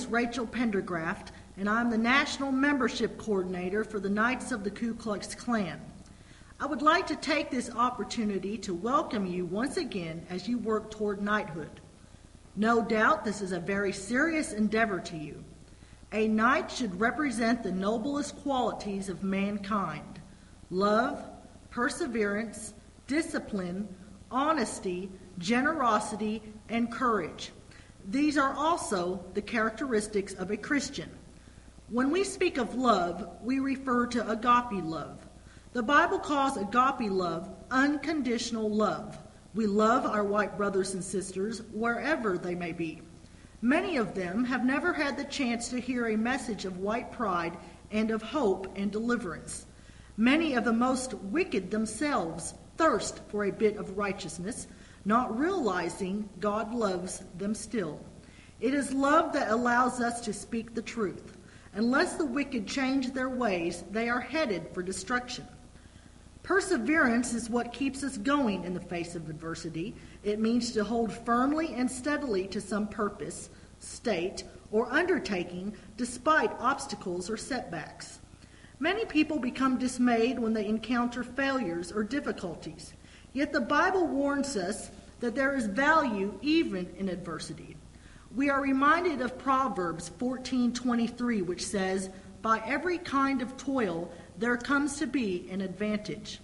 Rachel Pendergraft, and I'm the National Membership Coordinator for the Knights of the Ku Klux Klan. I would like to take this opportunity to welcome you once again as you work toward knighthood. No doubt this is a very serious endeavor to you. A knight should represent the noblest qualities of mankind: love, perseverance, discipline, honesty, generosity, and courage. These are also the characteristics of a Christian. When we speak of love, we refer to agape love. The Bible calls agape love unconditional love. We love our white brothers and sisters wherever they may be. Many of them have never had the chance to hear a message of white pride and of hope and deliverance. Many of the most wicked themselves thirst for a bit of righteousness, not realizing God loves them still. It is love that allows us to speak the truth. Unless the wicked change their ways, they are headed for destruction. Perseverance is what keeps us going in the face of adversity. It means to hold firmly and steadily to some purpose, state, or undertaking despite obstacles or setbacks. Many people become dismayed when they encounter failures or difficulties. Yet the Bible warns us that there is value even in adversity. We are reminded of Proverbs 14:23, which says, "By every kind of toil there comes to be an advantage."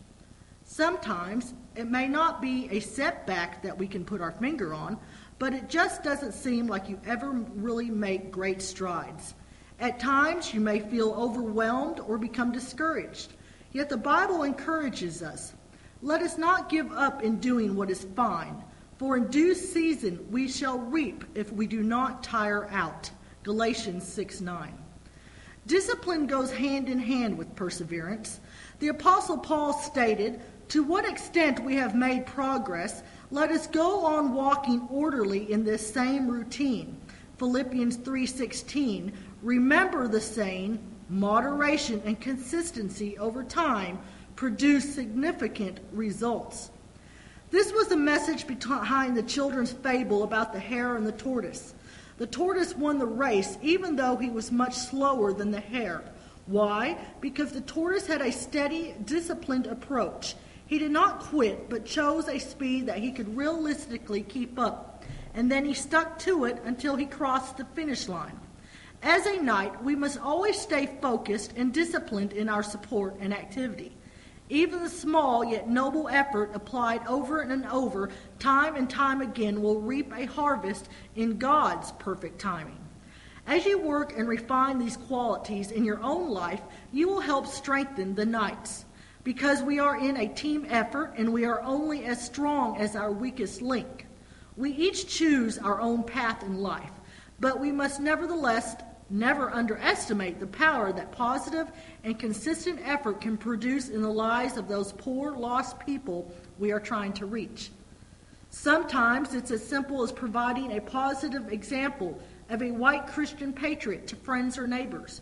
Sometimes it may not be a setback that we can put our finger on, but it just doesn't seem like you ever really make great strides. At times you may feel overwhelmed or become discouraged. Yet the Bible encourages us, "Let us not give up in doing what is fine, for in due season we shall reap if we do not tire out." Galatians 6:9. Discipline goes hand in hand with perseverance. The Apostle Paul stated, "To what extent we have made progress, let us go on walking orderly in this same routine." Philippians 3:16, "Remember the saying, moderation and consistency over time produce significant results." This was the message behind the children's fable about the hare and the tortoise. The tortoise won the race even though he was much slower than the hare. Why? Because the tortoise had a steady, disciplined approach. He did not quit, but chose a speed that he could realistically keep up, and then he stuck to it until he crossed the finish line. As a knight, we must always stay focused and disciplined in our support and activity. Even the small yet noble effort applied over and over, time and time again, will reap a harvest in God's perfect timing. As you work and refine these qualities in your own life, you will help strengthen the knights. Because we are in a team effort and we are only as strong as our weakest link. We each choose our own path in life, but we must nevertheless never underestimate the power that positive and consistent effort can produce in the lives of those poor, lost people we are trying to reach. Sometimes it's as simple as providing a positive example of a white Christian patriot to friends or neighbors.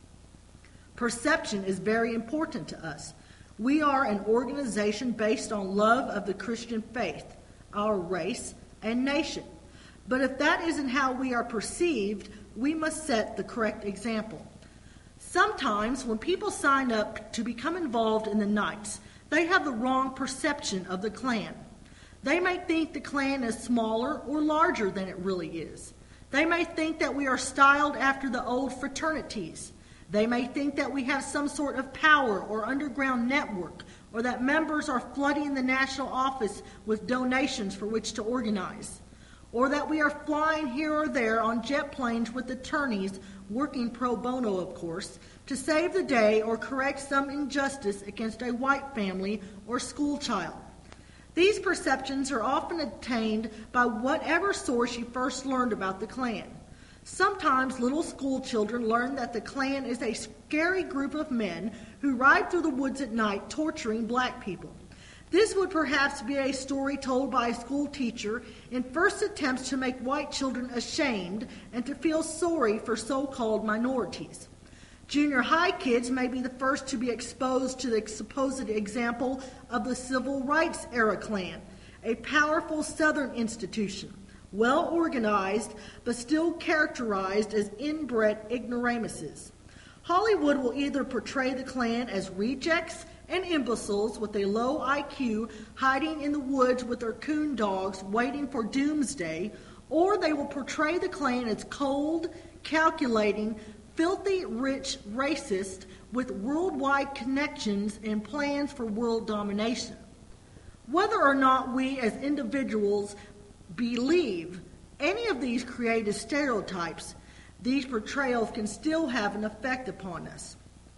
Perception is very important to us. We are an organization based on love of the Christian faith, our race, and nation. But if that isn't how we are perceived, we must set the correct example. Sometimes when people sign up to become involved in the Knights, they have the wrong perception of the Klan. They may think the Klan is smaller or larger than it really is. They may think that we are styled after the old fraternities. They may think that we have some sort of power or underground network, or that members are flooding the national office with donations for which to organize, or that we are flying here or there on jet planes with attorneys, working pro bono, of course, to save the day or correct some injustice against a white family or school child. These perceptions are often obtained by whatever source you first learned about the Klan. Sometimes little school children learn that the Klan is a scary group of men who ride through the woods at night torturing black people. This would perhaps be a story told by a school teacher in first attempts to make white children ashamed and to feel sorry for so-called minorities. Junior high kids may be the first to be exposed to the supposed example of the Civil Rights era Klan, a powerful Southern institution. well organized, but still characterized as inbred ignoramuses. Hollywood will either portray the Klan as rejects and imbeciles with a low IQ hiding in the woods with their coon dogs waiting for doomsday, or they will portray the Klan as cold, calculating, filthy rich racist with worldwide connections and plans for world domination. Whether or not we as individuals believe any of these created stereotypes, these portrayals can still have an effect upon us.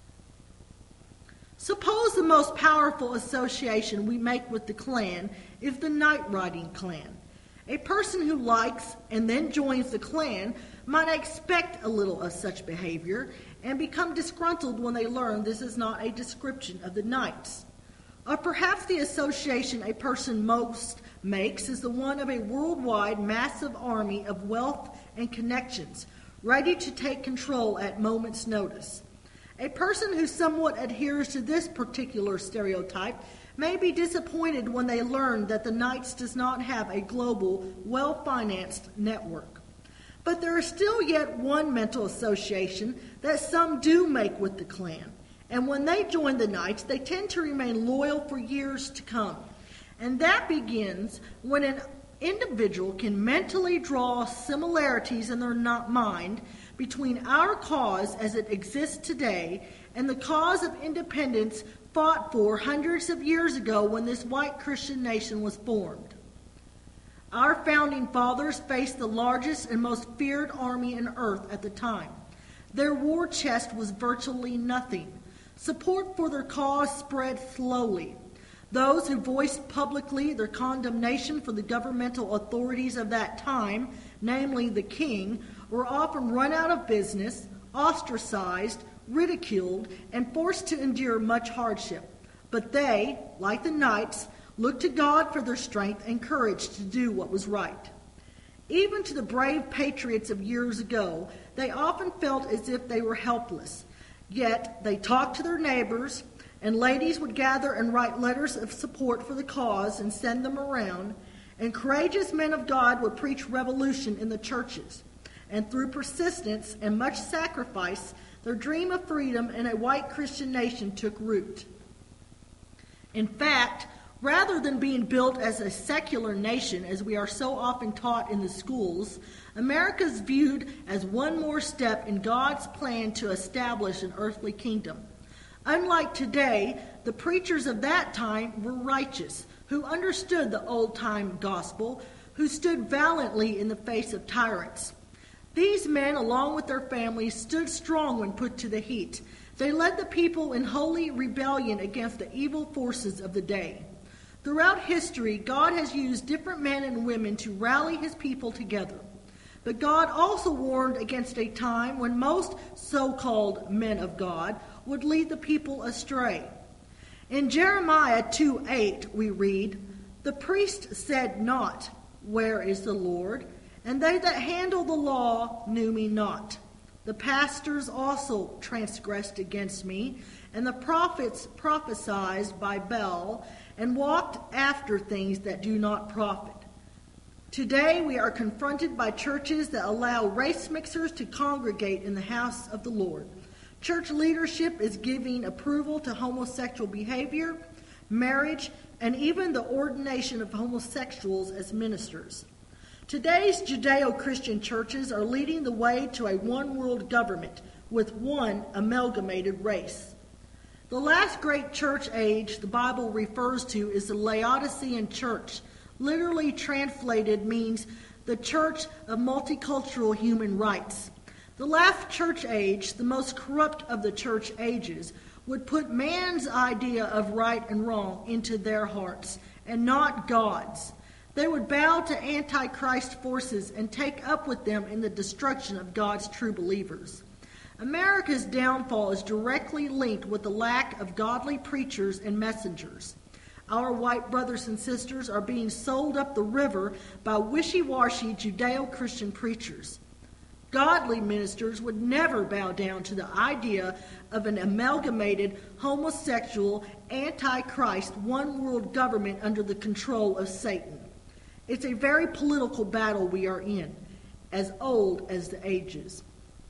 Suppose the most powerful association we make with the Klan is the night riding Klan. A person who likes and then joins the Klan might expect a little of such behavior and become disgruntled when they learn this is not a description of the Knights. Or perhaps the association a person most makes is the one of a worldwide massive army of wealth and connections, ready to take control at moment's notice. A person who somewhat adheres to this particular stereotype may be disappointed when they learn that the Knights does not have a global, well-financed network. But there is still yet one mental association that some do make with the Klan. And when they join the Knights, they tend to remain loyal for years to come. And that begins when an individual can mentally draw similarities in their mind between our cause as it exists today and the cause of independence fought for hundreds of years ago when this white Christian nation was formed. Our founding fathers faced the largest and most feared army on earth at the time. Their war chest was virtually nothing. Support for their cause spread slowly. Those who voiced publicly their condemnation for the governmental authorities of that time, namely the king, were often run out of business, ostracized, ridiculed, and forced to endure much hardship. But they, like the Knights, looked to God for their strength and courage to do what was right. Even to the brave patriots of years ago, they often felt as if they were helpless. Yet they talked to their neighbors, and ladies would gather and write letters of support for the cause and send them around, and courageous men of God would preach revolution in the churches. And through persistence and much sacrifice, their dream of freedom in a white Christian nation took root. In fact, rather than being built as a secular nation, as we are so often taught in the schools, America is viewed as one more step in God's plan to establish an earthly kingdom. Unlike today, the preachers of that time were righteous, who understood the old-time gospel, who stood valiantly in the face of tyrants. These men, along with their families, stood strong when put to the heat. They led the people in holy rebellion against the evil forces of the day. Throughout history, God has used different men and women to rally his people together. But God also warned against a time when most so-called men of God would lead the people astray. In Jeremiah 2:8 we read, "The priest said not, 'Where is the Lord?' And they that handle the law knew me not. The pastors also transgressed against me, and the prophets prophesied by Baal, and walked after things that do not profit." Today we are confronted by churches that allow race mixers to congregate in the house of the Lord. Church leadership is giving approval to homosexual behavior, marriage, and even the ordination of homosexuals as ministers. Today's Judeo-Christian churches are leading the way to a one-world government with one amalgamated race. The last great church age the Bible refers to is the Laodicean church. Literally translated means the church of multicultural human rights. The last church age, the most corrupt of the church ages, would put man's idea of right and wrong into their hearts and not God's. They would bow to Antichrist forces and take up with them in the destruction of God's true believers. America's downfall is directly linked with the lack of godly preachers and messengers. Our white brothers and sisters are being sold up the river by wishy-washy Judeo-Christian preachers. Godly ministers would never bow down to the idea of an amalgamated, homosexual, antichrist, one-world government under the control of Satan. It's a very political battle we are in, as old as the ages.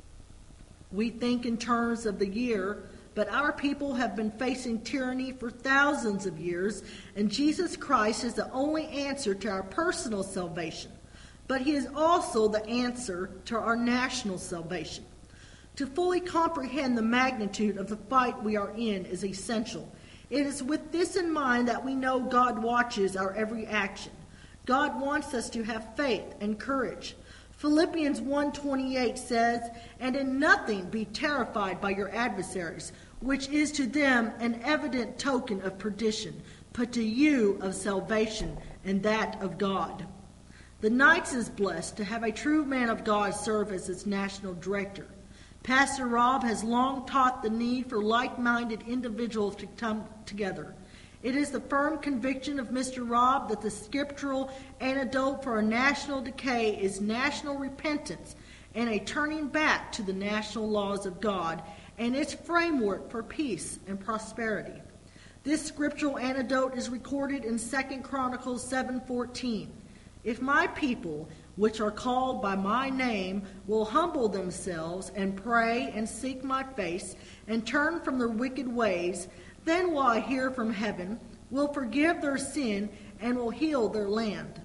We think in terms of the year, but our people have been facing tyranny for thousands of years, and Jesus Christ is the only answer to our personal salvation. But he is also the answer to our national salvation. To fully comprehend the magnitude of the fight we are in is essential. It is with this in mind that we know God watches our every action. God wants us to have faith and courage. Philippians 1:28 says, "And in nothing be terrified by your adversaries, which is to them an evident token of perdition, but to you of salvation, and that of God." The Knights is blessed to have a true man of God serve as its national director. Pastor Rob has long taught the need for like-minded individuals to come together. It is the firm conviction of Mr. Rob that the scriptural antidote for our national decay is national repentance and a turning back to the national laws of God and its framework for peace and prosperity. This scriptural antidote is recorded in 2 Chronicles 7:14. "If my people, which are called by my name, will humble themselves and pray and seek my face and turn from their wicked ways, then will I hear from heaven, will forgive their sin, and will heal their land."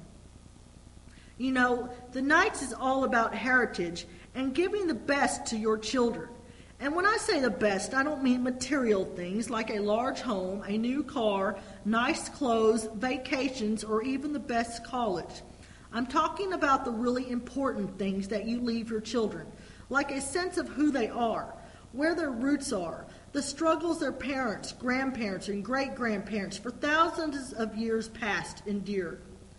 You know, the Knights is all about heritage and giving the best to your children. And when I say the best, I don't mean material things like a large home, a new car, nice clothes, vacations, or even the best college. I'm talking about the really important things that you leave your children, like a sense of who they are, where their roots are, the struggles their parents, grandparents, and great-grandparents for thousands of years past endured.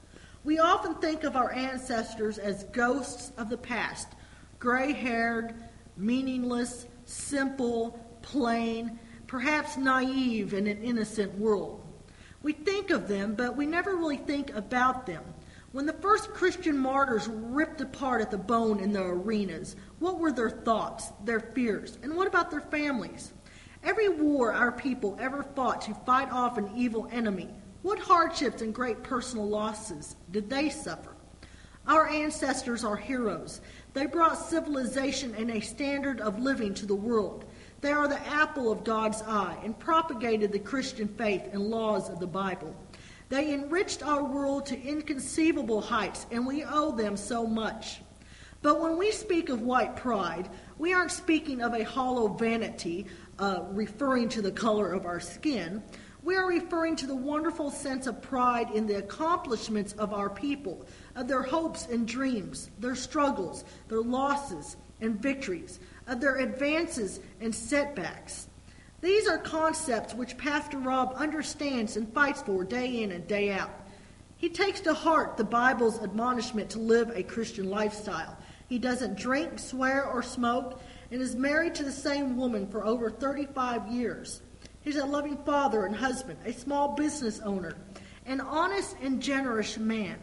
We often think of our ancestors as ghosts of the past, gray-haired, meaningless, simple, plain, perhaps naive in an innocent world. We think of them, but we never really think about them. When the first Christian martyrs were ripped apart at the bone in the arenas, what were their thoughts, their fears, and what about their families? Every war our people ever fought to fight off an evil enemy, what hardships and great personal losses did they suffer? Our ancestors are heroes. They brought civilization and a standard of living to the world. They are the apple of God's eye and propagated the Christian faith and laws of the Bible. They enriched our world to inconceivable heights, and we owe them so much. But when we speak of white pride, we aren't speaking of a hollow vanity referring to the color of our skin. We are referring to the wonderful sense of pride in the accomplishments of our people, of their hopes and dreams, their struggles, their losses and victories, of their advances and setbacks. These are concepts which Pastor Rob understands and fights for day in and day out. He takes to heart the Bible's admonishment to live a Christian lifestyle. He doesn't drink, swear, or smoke, and is married to the same woman for over 35 years. He's a loving father and husband, a small business owner, an honest and generous man.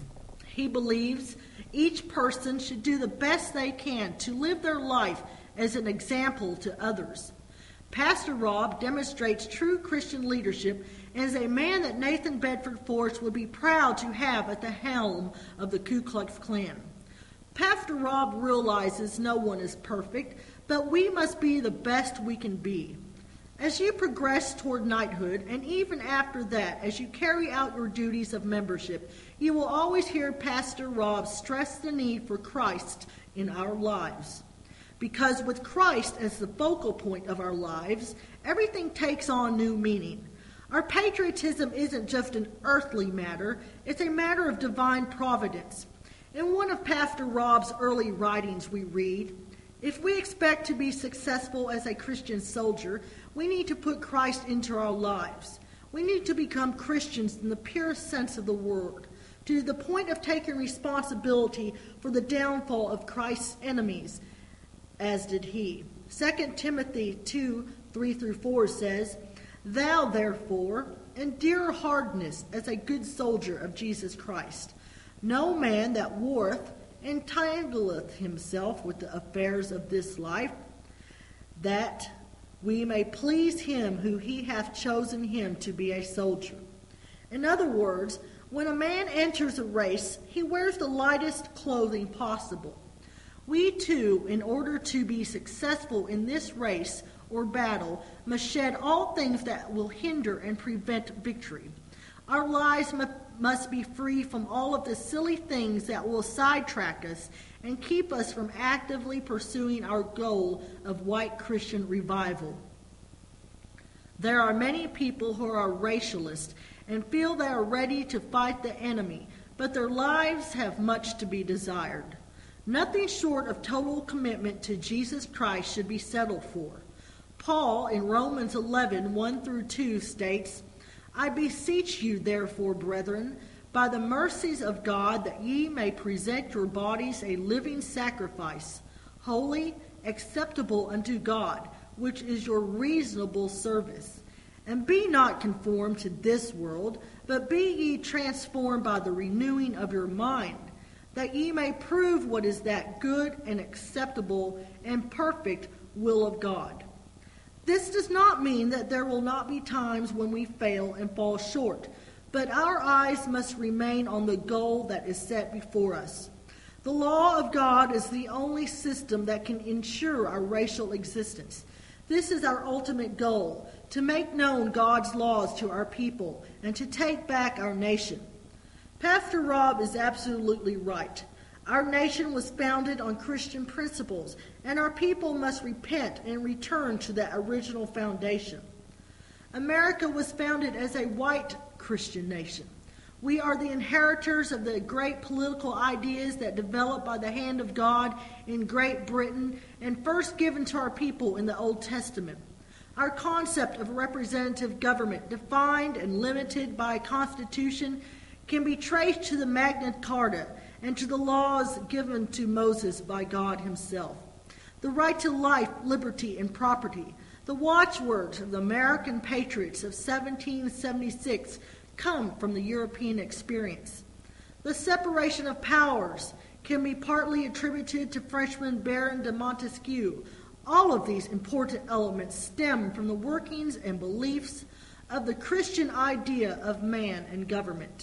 He believes each person should do the best they can to live their life as an example to others. Pastor Rob demonstrates true Christian leadership and is a man that Nathan Bedford Forrest would be proud to have at the helm of the Ku Klux Klan. Pastor Rob realizes no one is perfect, but we must be the best we can be. As you progress toward knighthood, and even after that, as you carry out your duties of membership, you will always hear Pastor Rob stress the need for Christ in our lives. Because with Christ as the focal point of our lives, everything takes on new meaning. Our patriotism isn't just an earthly matter, it's a matter of divine providence. In one of Pastor Rob's early writings we read, "If we expect to be successful as a Christian soldier, we need to put Christ into our lives. We need to become Christians in the purest sense of the word, to the point of taking responsibility for the downfall of Christ's enemies, as did he." 2 Timothy 2:3-4 says, "Thou therefore endure hardness as a good soldier of Jesus Christ. No man that warreth entangleth himself with the affairs of this life, that we may please him who he hath chosen him to be a soldier." In other words, When a man enters a race, he wears the lightest clothing possible. We too, in order to be successful in this race or battle, must shed all things that will hinder and prevent victory. Our lives must be free from all of the silly things that will sidetrack us and keep us from actively pursuing our goal of white Christian revival. There are many people who are racialist and feel they are ready to fight the enemy, but their lives have much to be desired. Nothing short of total commitment to Jesus Christ should be settled for. Paul, in Romans 11, 1-2, states, I beseech you, therefore, brethren, by the mercies of God, that ye may present your bodies a living sacrifice, holy, acceptable unto God, which is your reasonable service. And be not conformed to this world, but be ye transformed by the renewing of your mind, that ye may prove what is that good and acceptable and perfect will of God. This does not mean that there will not be times when we fail and fall short, but our eyes must remain on the goal that is set before us. The law of God is the only system that can ensure our racial existence. This is our ultimate goal, to make known God's laws to our people and to take back our nation. Pastor Rob is absolutely right. Our nation was founded on Christian principles, and our people must repent and return to that original foundation. America was founded as a white Christian nation. We are the inheritors of the great political ideas that developed by the hand of God in Great Britain and first given to our people in the Old Testament. Our concept of representative government, defined and limited by a constitution, can be traced to the Magna Carta and to the laws given to Moses by God himself. The right to life, liberty, and property, the watchwords of the American patriots of 1776, come from the European experience. The separation of powers can be partly attributed to Frenchman Baron de Montesquieu. All of these important elements stem from the workings and beliefs of the Christian idea of man and government.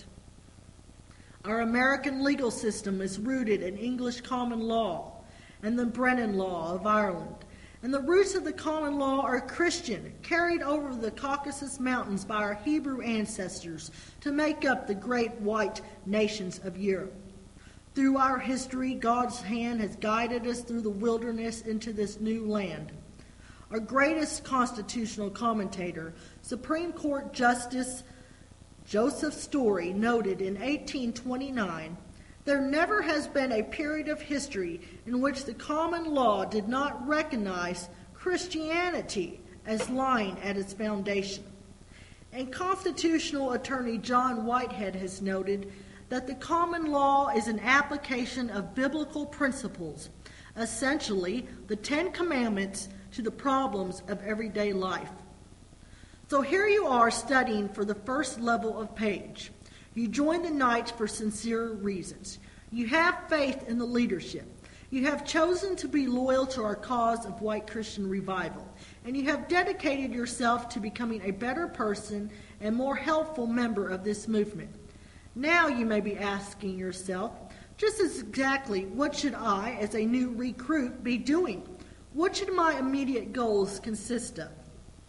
Our American legal system is rooted in English common law and the Brennan Law of Ireland. And the roots of the common law are Christian, carried over the Caucasus Mountains by our Hebrew ancestors to make up the great white nations of Europe. Through our history, God's hand has guided us through the wilderness into this new land. Our greatest constitutional commentator, Supreme Court Justice Joseph Story, noted in 1829, there never has been a period of history in which the common law did not recognize Christianity as lying at its foundation. And constitutional attorney John Whitehead has noted that the common law is an application of biblical principles, essentially the Ten Commandments, to the problems of everyday life. So here you are studying for the first level of Page. You join the Knights for sincere reasons. You have faith in the leadership. You have chosen to be loyal to our cause of white Christian revival. And you have dedicated yourself to becoming a better person and more helpful member of this movement. Now you may be asking yourself, just as exactly what should I, as a new recruit, be doing? What should my immediate goals consist of?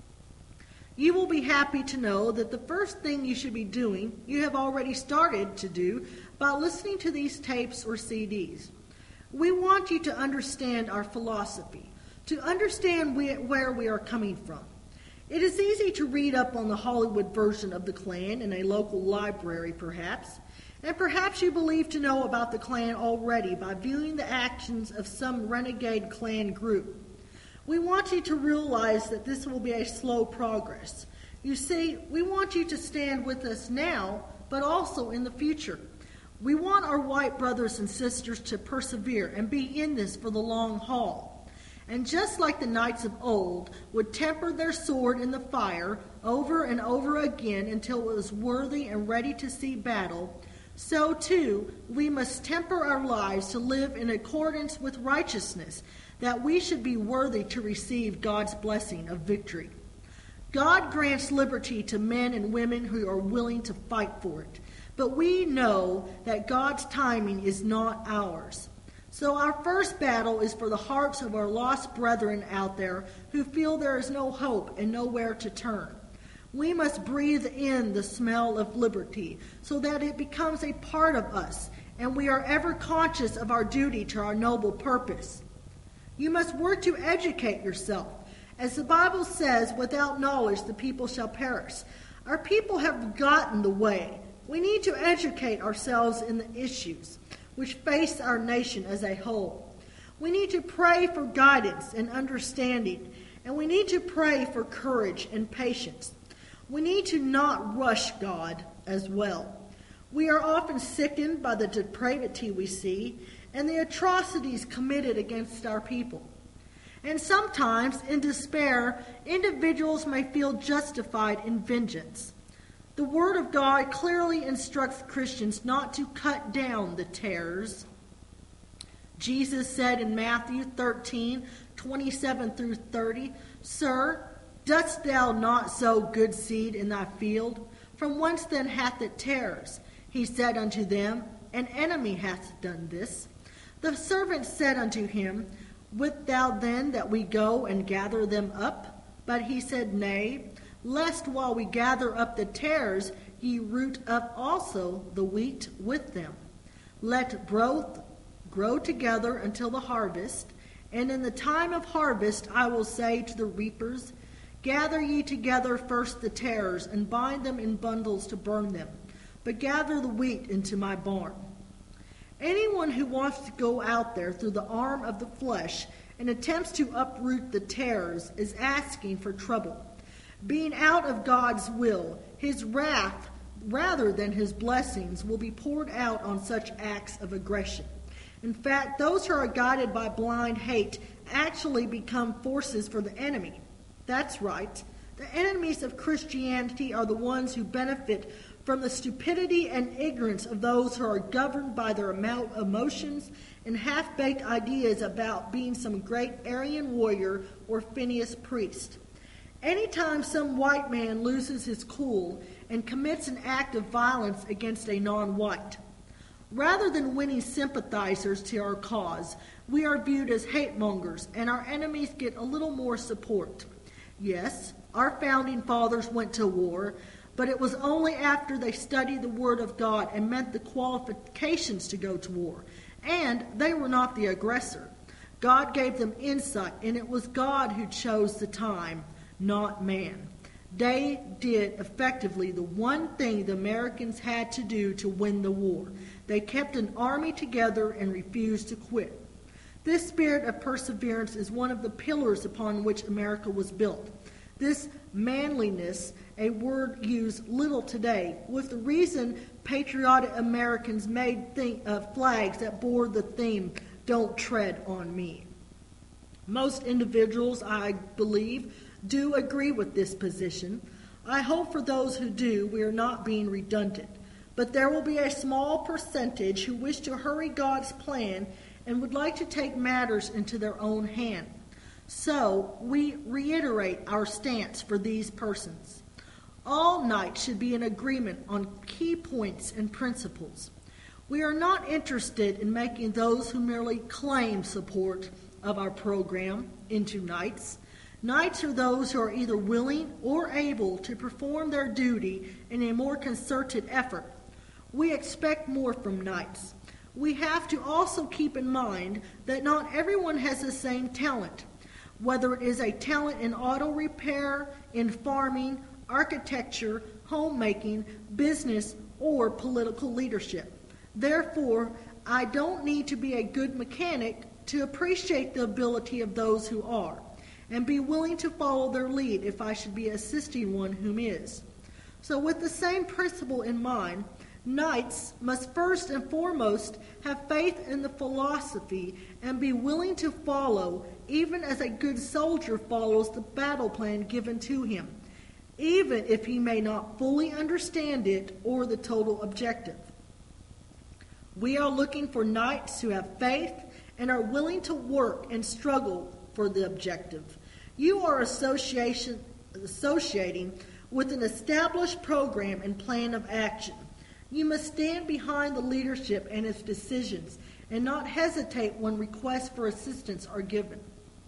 You will be happy to know that the first thing you should be doing, you have already started to do by listening to these tapes or CDs. We want you to understand our philosophy, to understand where we are coming from. It is easy to read up on the Hollywood version of the Klan in a local library, perhaps, and perhaps you believe to know about the Klan already by viewing the actions of some renegade Klan group. We want you to realize that this will be a slow progress. You see, we want you to stand with us now, but also in the future. We want our white brothers and sisters to persevere and be in this for the long haul. And just like the knights of old would temper their sword in the fire over and over again until it was worthy and ready to see battle, so too we must temper our lives to live in accordance with righteousness, that we should be worthy to receive God's blessing of victory. God grants liberty to men and women who are willing to fight for it. but we know that God's timing is not ours. So our first battle is for the hearts of our lost brethren out there who feel there is no hope and nowhere to turn. We must breathe in the smell of liberty so that it becomes a part of us and we are ever conscious of our duty to our noble purpose. You must work to educate yourself. As the Bible says, without knowledge the people shall perish. Our people have forgotten the way. We need to educate ourselves in the issues which face our nation as a whole. We need to pray for guidance and understanding, and we need to pray for courage and patience. We need to not rush God as well. We are often sickened by the depravity we see and the atrocities committed against our people. And sometimes, in despair, individuals may feel justified in vengeance. The Word of God clearly instructs Christians not to cut down the tares. Jesus said in Matthew 13:27 through 30, "Sir, dost thou not sow good seed in thy field? From whence then hath it tares? He said unto them, An enemy hath done this. The servant said unto him, Wilt thou then that we go and gather them up? But he said, Nay, lest while we gather up the tares, ye root up also the wheat with them. Let both grow together until the harvest. And in the time of harvest I will say to the reapers, Gather ye together first the tares, and bind them in bundles to burn them, but gather the wheat into my barn." Anyone who wants to go out there through the arm of the flesh and attempts to uproot the tares is asking for trouble. Being out of God's will, his wrath, rather than his blessings, will be poured out on such acts of aggression. In fact, those who are guided by blind hate actually become forces for the enemy. That's right. The enemies of Christianity are the ones who benefit from the stupidity and ignorance of those who are governed by their emotions and half-baked ideas about being some great Aryan warrior or Phineas priest. Anytime some white man loses his cool and commits an act of violence against a non-white, rather than winning sympathizers to our cause, we are viewed as hate-mongers, and our enemies get a little more support. Yes, our founding fathers went to war, but it was only after they studied the Word of God and met the qualifications to go to war. And they were not the aggressor. God gave them insight, and it was God who chose the time, not man. They did effectively the one thing the Americans had to do to win the war. They kept an army together and refused to quit. This spirit of perseverance is one of the pillars upon which America was built. This manliness, a word used little today, was the reason patriotic Americans made flags that bore the theme, "Don't tread on me." Most individuals, I believe, do agree with this position. I hope for those who do, we are not being redundant. But there will be a small percentage who wish to hurry God's plan and would like to take matters into their own hand. So we reiterate our stance for these persons. All knights should be in agreement on key points and principles. We are not interested in making those who merely claim support of our program into knights. Knights are those who are either willing or able to perform their duty in a more concerted effort. We expect more from knights. We have to also keep in mind that not everyone has the same talent, whether it is a talent in auto repair, in farming, architecture, homemaking, business, or political leadership. Therefore, I don't need to be a good mechanic to appreciate the ability of those who are, and be willing to follow their lead if I should be assisting one whom is. So with the same principle in mind, knights must first and foremost have faith in the philosophy and be willing to follow, even as a good soldier follows the battle plan given to him, even if he may not fully understand it or the total objective. We are looking for knights who have faith and are willing to work and struggle for the objective. You are associating with an established program and plan of action. You must stand behind the leadership and its decisions and not hesitate when requests for assistance are given.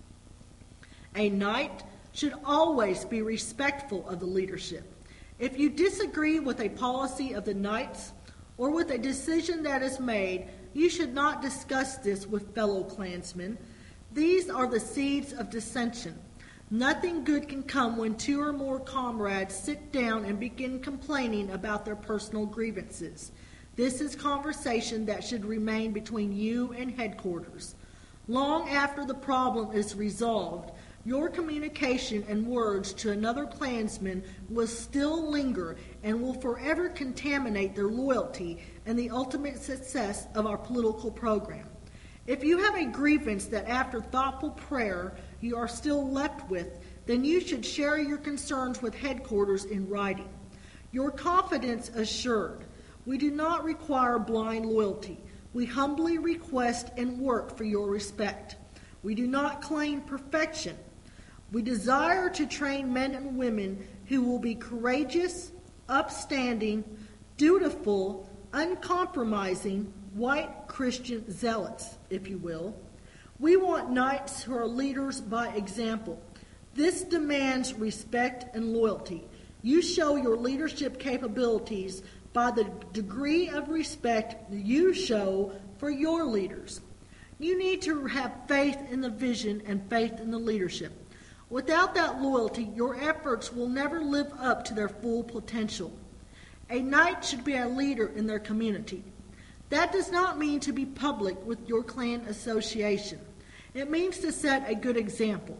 A knight should always be respectful of the leadership. If you disagree with a policy of the knights or with a decision that is made, you should not discuss this with fellow clansmen. These are the seeds of dissension. Nothing good can come when two or more comrades sit down and begin complaining about their personal grievances. This is conversation that should remain between you and headquarters. Long after the problem is resolved, your communication and words to another clansman will still linger and will forever contaminate their loyalty and the ultimate success of our political program. If you have a grievance that after thoughtful prayer you are still left with, then you should share your concerns with headquarters in writing. Your confidence assured. We do not require blind loyalty. We humbly request and work for your respect. We do not claim perfection. We desire to train men and women who will be courageous, upstanding, dutiful, uncompromising, white Christian zealots, if you will. We want knights who are leaders by example. This demands respect and loyalty. You show your leadership capabilities by the degree of respect you show for your leaders. You need to have faith in the vision and faith in the leadership. Without that loyalty, your efforts will never live up to their full potential. A knight should be a leader in their community. That does not mean to be public with your clan association. It means to set a good example.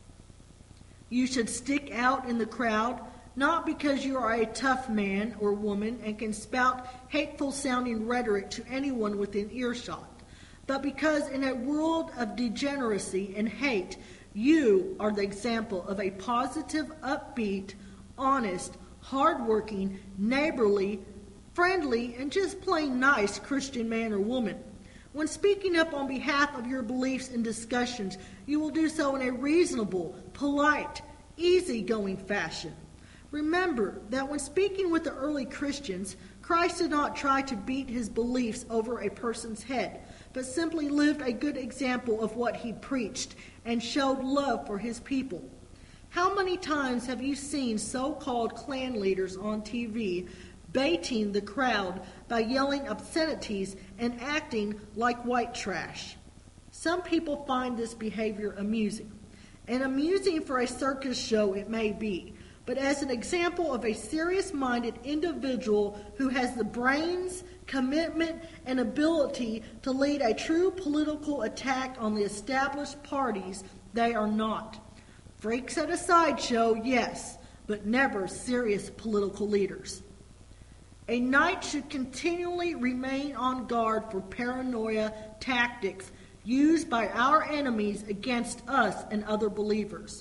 You should stick out in the crowd, not because you are a tough man or woman and can spout hateful-sounding rhetoric to anyone within earshot, but because in a world of degeneracy and hate, you are the example of a positive, upbeat, honest, hardworking, neighborly, friendly, and just plain nice Christian man or woman. When speaking up on behalf of your beliefs in discussions, you will do so in a reasonable, polite, easygoing fashion. Remember that when speaking with the early Christians, Christ did not try to beat his beliefs over a person's head, but simply lived a good example of what he preached and showed love for his people. How many times have you seen so-called clan leaders on TV baiting the crowd by yelling obscenities and acting like white trash? Some people find this behavior amusing. And amusing for a circus show it may be, but as an example of a serious-minded individual who has the brains, commitment, and ability to lead a true political attack on the established parties, they are not. Freaks at a sideshow, yes, but never serious political leaders. A knight should continually remain on guard for paranoia tactics used by our enemies against us and other believers.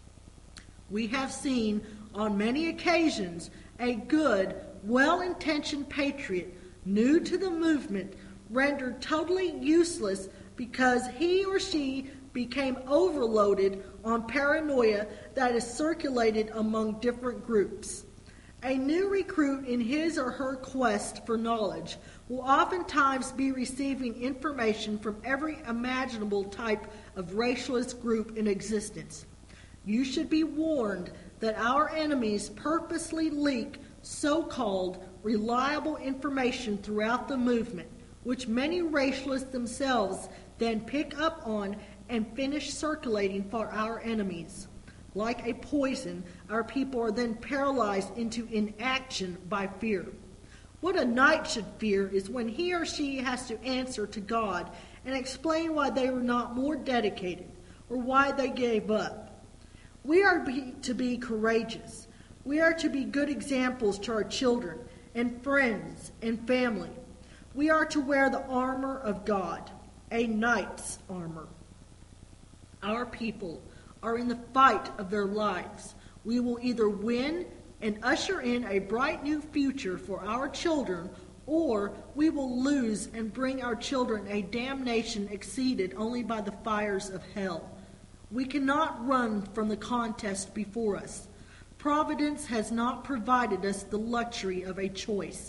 We have seen on many occasions a good, well-intentioned patriot, new to the movement, rendered totally useless because he or she became overloaded on paranoia that is circulated among different groups. A new recruit in his or her quest for knowledge will oftentimes be receiving information from every imaginable type of racialist group in existence. You should be warned that our enemies purposely leak so-called reliable information throughout the movement, which many racialists themselves then pick up on and finish circulating for our enemies. Like a poison, our people are then paralyzed into inaction by fear. What a knight should fear is when he or she has to answer to God and explain why they were not more dedicated or why they gave up. We are to be courageous. We are to be good examples to our children and friends and family. We are to wear the armor of God, a knight's armor. Our people are in the fight of their lives. We will either win and usher in a bright new future for our children, or we will lose and bring our children a damnation exceeded only by the fires of hell. We cannot run from the contest before us. Providence has not provided us the luxury of a choice.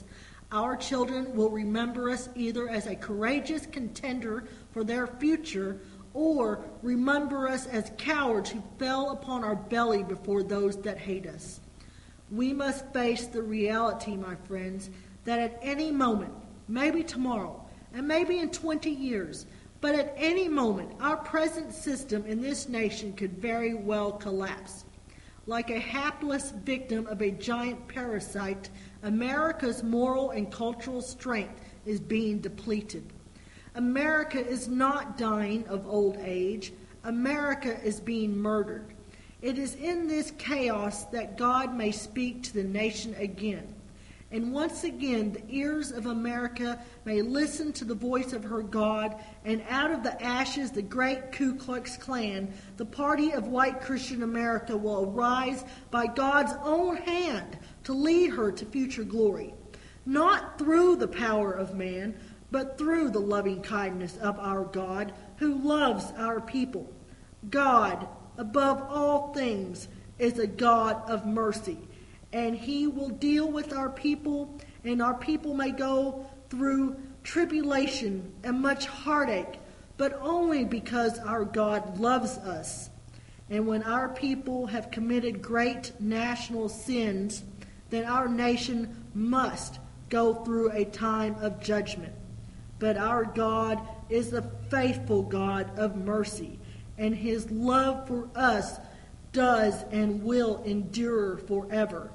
Our children will remember us either as a courageous contender for their future or remember us as cowards who fell upon our belly before those that hate us. We must face the reality, my friends, that at any moment, maybe tomorrow, and maybe in 20 years, but at any moment, our present system in this nation could very well collapse. Like a hapless victim of a giant parasite, America's moral and cultural strength is being depleted. America is not dying of old age. America is being murdered. It is in this chaos that God may speak to the nation again. And once again, the ears of America may listen to the voice of her God, and out of the ashes, the great Ku Klux Klan, the party of white Christian America, will arise by God's own hand to lead her to future glory. Not through the power of man, but through the loving kindness of our God, who loves our people. God, above all things, is a God of mercy, and he will deal with our people, and our people may go through tribulation and much heartache, but only because our God loves us. And when our people have committed great national sins, then our nation must go through a time of judgment. But our God is the faithful God of mercy, and his love for us does and will endure forever.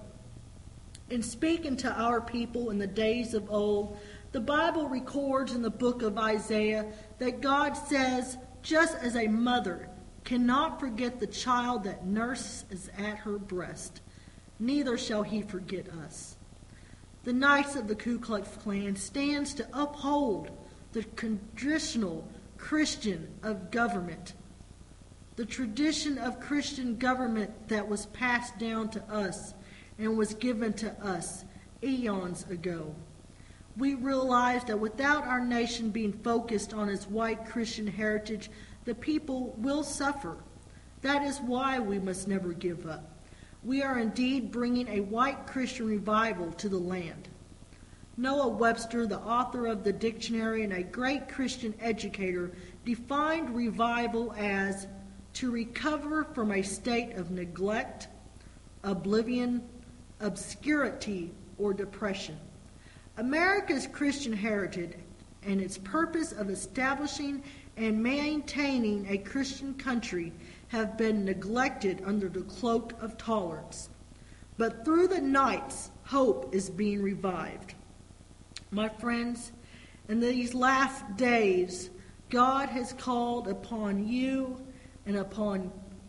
In speaking to our people in the days of old, the Bible records in the book of Isaiah that God says, just as a mother cannot forget the child that nurses at her breast, neither shall he forget us. The Knights of the Ku Klux Klan stands to uphold the traditional Christian of government, the tradition of Christian government that was passed down to us and was given to us eons ago. We realize that without our nation being focused on its white Christian heritage, the people will suffer. That is why we must never give up. We are indeed bringing a white Christian revival to the land. Noah Webster, the author of the dictionary and a great Christian educator, defined revival as to recover from a state of neglect, oblivion, obscurity, or depression. America's Christian heritage and its purpose of establishing and maintaining a Christian country have been neglected under the cloak of tolerance. But through the Knights, hope is being revived. My friends, in these last days, God has called upon you and upon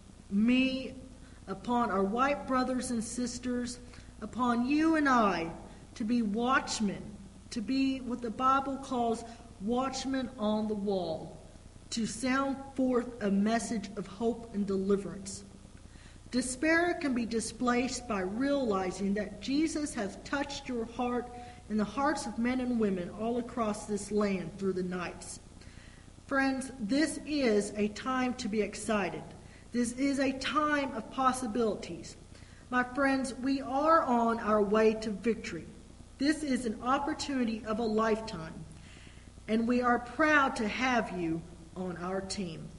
me, upon our white brothers and sisters, upon you and I, to be watchmen, to be what the Bible calls watchmen on the wall, to sound forth a message of hope and deliverance. Despair can be displaced by realizing that Jesus has touched your heart and the hearts of men and women all across this land through the Knights. Friends, this is a time to be excited. This is a time of possibilities. My friends, we are on our way to victory. This is an opportunity of a lifetime, and we are proud to have you on our team.